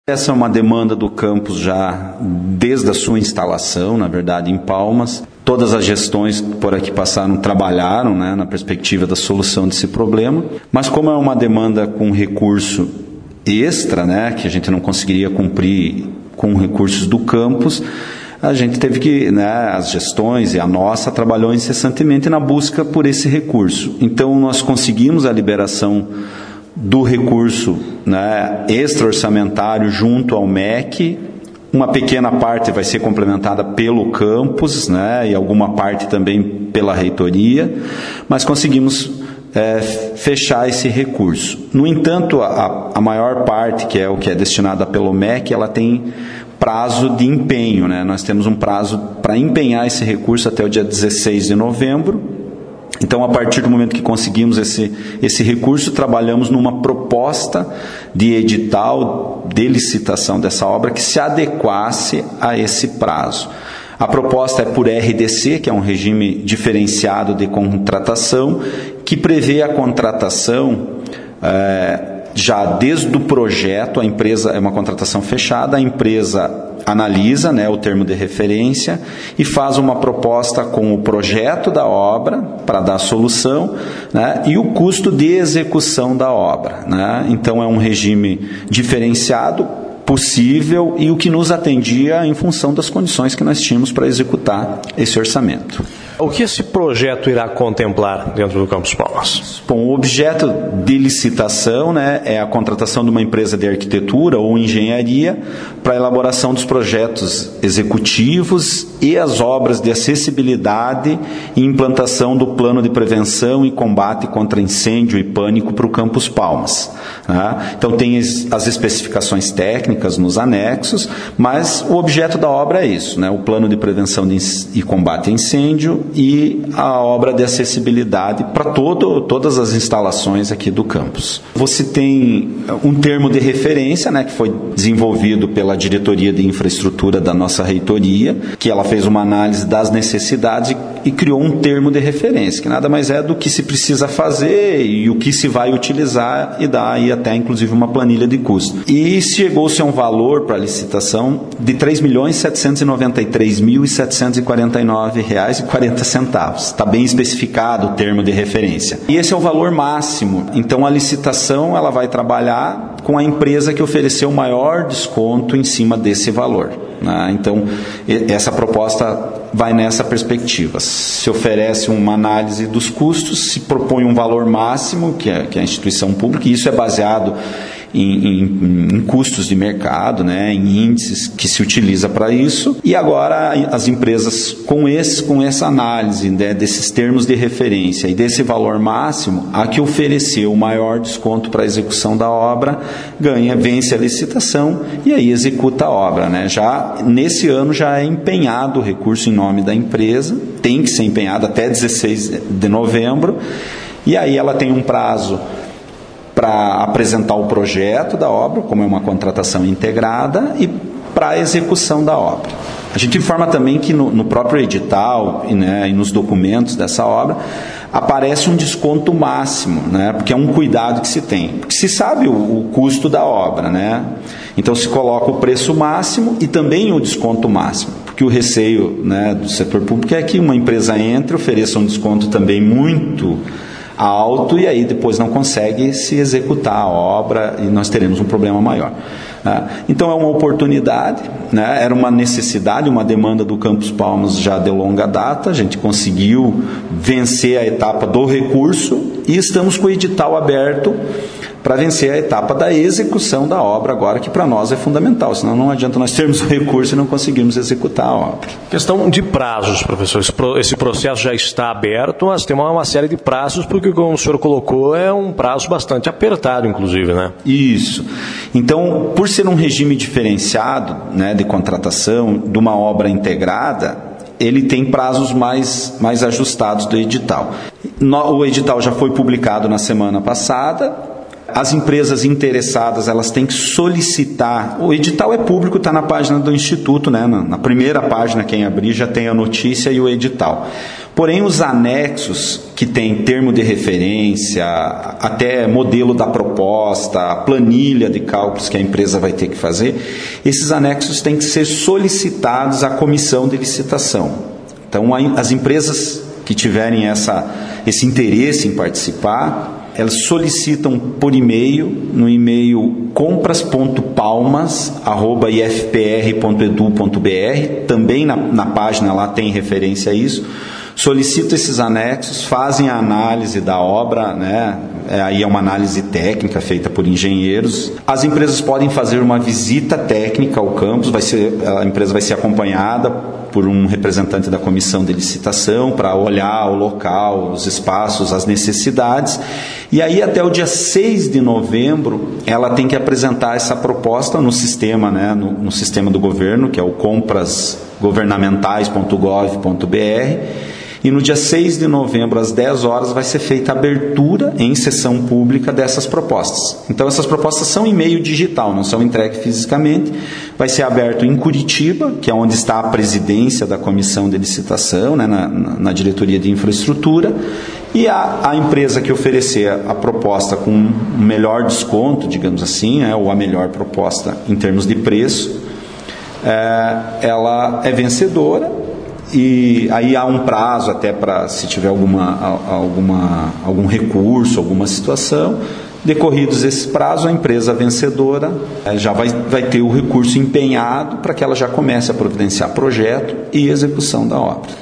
Essa é uma demanda do campus já desde a sua instalação, na verdade, em Palmas. Todas as gestões que por aqui passaram trabalharam, né, na perspectiva da solução desse problema. Mas como é uma demanda com recurso extra, né, que a gente não conseguiria cumprir com recursos do campus, a gente teve que, né, as gestões e a nossa trabalhou incessantemente na busca por esse recurso. Então, nós conseguimos a liberação do recurso, né, extra-orçamentário junto ao MEC. Uma pequena parte vai ser complementada pelo campus, né, e alguma parte também pela reitoria, mas conseguimos fechar esse recurso. No entanto, a maior parte, que é o que é destinada pelo MEC, ela tem prazo de empenho, né? Nós temos um prazo para empenhar esse recurso até o dia 16 de novembro. Então, a partir do momento que conseguimos esse recurso, trabalhamos numa proposta de edital de licitação dessa obra que se adequasse a esse prazo. A proposta é por RDC, que é um regime diferenciado de contratação, que prevê a contratação já desde o projeto. A empresa é uma contratação fechada, a empresa analisa, né, o termo de referência e faz uma proposta com o projeto da obra para dar a solução, né, e o custo de execução da obra, né? Então é um regime diferenciado, possível e o que nos atendia em função das condições que nós tínhamos para executar esse orçamento. O que esse projeto irá contemplar dentro do Campus Palmas? Bom, o objeto de licitação, né, é a contratação de uma empresa de arquitetura ou engenharia para a elaboração dos projetos executivos e as obras de acessibilidade e implantação do plano de prevenção e combate contra incêndio e pânico para o Campus Palmas, né? Então tem as especificações técnicas nos anexos, mas o objeto da obra é isso, né, o plano de prevenção e combate a incêndio e a obra de acessibilidade para todas as instalações aqui do campus. Você tem um termo de referência, né, que foi desenvolvido pela Diretoria de Infraestrutura da nossa reitoria, que ela fez uma análise das necessidades e criou um termo de referência, que nada mais é do que se precisa fazer e o que se vai utilizar, e dá aí até inclusive uma planilha de custo. E chegou-se a um valor para a licitação de R$ 3.793.749,40. Está bem especificado o termo de referência. E esse é o valor máximo. Então, a licitação ela vai trabalhar com a empresa que ofereceu o maior desconto em cima desse valor, né? Então, essa proposta vai nessa perspectiva. Se oferece uma análise dos custos, se propõe um valor máximo, que é a instituição pública, e isso é baseado em custos de mercado, né, em índices que se utiliza para isso. E agora as empresas com essa análise, né, desses termos de referência e desse valor máximo, a que ofereceu o maior desconto para a execução da obra vence a licitação e aí executa a obra, né? Já nesse ano já é empenhado o recurso em nome da empresa, tem que ser empenhado até 16 de novembro, e aí ela tem um prazo para apresentar o projeto da obra, como é uma contratação integrada, e para a execução da obra. A gente informa também que no próprio edital e nos documentos dessa obra aparece um desconto máximo, né, porque é um cuidado que se tem. Porque se sabe o custo da obra, né? Então se coloca o preço máximo e também o desconto máximo, porque o receio, né, do setor público é que uma empresa entre, ofereça um desconto também muito alto e aí depois não consegue se executar a obra e nós teremos um problema maior, né? Então é uma oportunidade, né? Era uma necessidade, uma demanda do Campus Palmas já de longa data. A gente conseguiu vencer a etapa do recurso e estamos com o edital aberto para vencer a etapa da execução da obra agora, que para nós é fundamental, senão não adianta nós termos o recurso e não conseguirmos executar a obra. Questão de prazos, professor. Esse processo já está aberto, mas tem uma série de prazos, porque, como o senhor colocou, é um prazo bastante apertado, inclusive, né? Isso. Então, por ser um regime diferenciado, né, de contratação de uma obra integrada, ele tem prazos mais ajustados do edital. O edital já foi publicado na semana passada. As empresas interessadas, elas têm que solicitar. O edital é público, está na página do Instituto, né? Na primeira página, quem abrir já tem a notícia e o edital. Porém, os anexos, que tem termo de referência, até modelo da proposta, a planilha de cálculos que a empresa vai ter que fazer, esses anexos têm que ser solicitados à comissão de licitação. Então, as empresas que tiverem esse interesse em participar, elas solicitam por e-mail, no e-mail compras.palmas@ifpr.edu.br, também na página lá tem referência a isso. Solicitam esses anexos, fazem a análise da obra, né? Aí é uma análise técnica feita por engenheiros. As empresas podem fazer uma visita técnica ao campus, a empresa vai ser acompanhada por um representante da comissão de licitação para olhar o local, os espaços, as necessidades. E aí até o dia 6 de novembro ela tem que apresentar essa proposta no sistema, né? no sistema do governo, que é o comprasgovernamentais.gov.br. E no dia 6 de novembro, às 10 horas, vai ser feita a abertura em sessão pública dessas propostas. Então, essas propostas são em meio digital, não são entregues fisicamente. Vai ser aberto em Curitiba, que é onde está a presidência da comissão de licitação, né, na diretoria de infraestrutura. E a empresa que oferecer a proposta com um melhor desconto, digamos assim, né, ou a melhor proposta em termos de preço, ela é vencedora. E aí há um prazo até para, se tiver algum recurso, alguma situação. Decorridos esses prazos, a empresa vencedora já vai ter o recurso empenhado para que ela já comece a providenciar projeto e execução da obra.